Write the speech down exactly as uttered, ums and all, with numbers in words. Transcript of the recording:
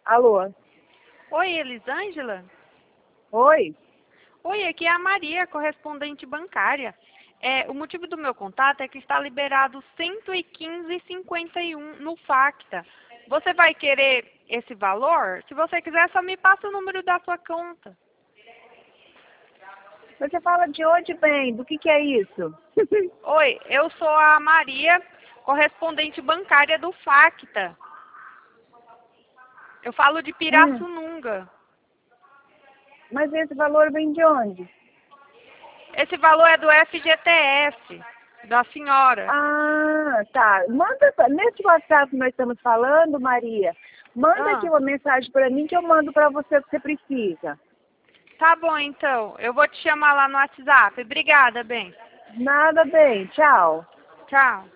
Alô? Oi, Elisângela? Oi? Oi, aqui é a Maria, correspondente bancária. É, o motivo do meu contato é que está liberado cento e quinze e cinquenta e um no Facta. Você vai querer esse valor? Se você quiser, só me passa o número da sua conta. Você fala de onde, bem? Do que que é isso? Oi, eu sou a Maria, correspondente bancária do Facta. Eu falo de Hum, Pirassununga. mas esse valor vem de onde? Esse valor é do F G T S, da senhora. Ah, tá. Manda, pra- nesse WhatsApp que nós estamos falando, Maria, manda aqui Ah, uma mensagem para mim que eu mando para você o que você precisa. tá bom, então. Eu vou te chamar lá no WhatsApp. Obrigada, bem. Nada bem, tchau. Tchau.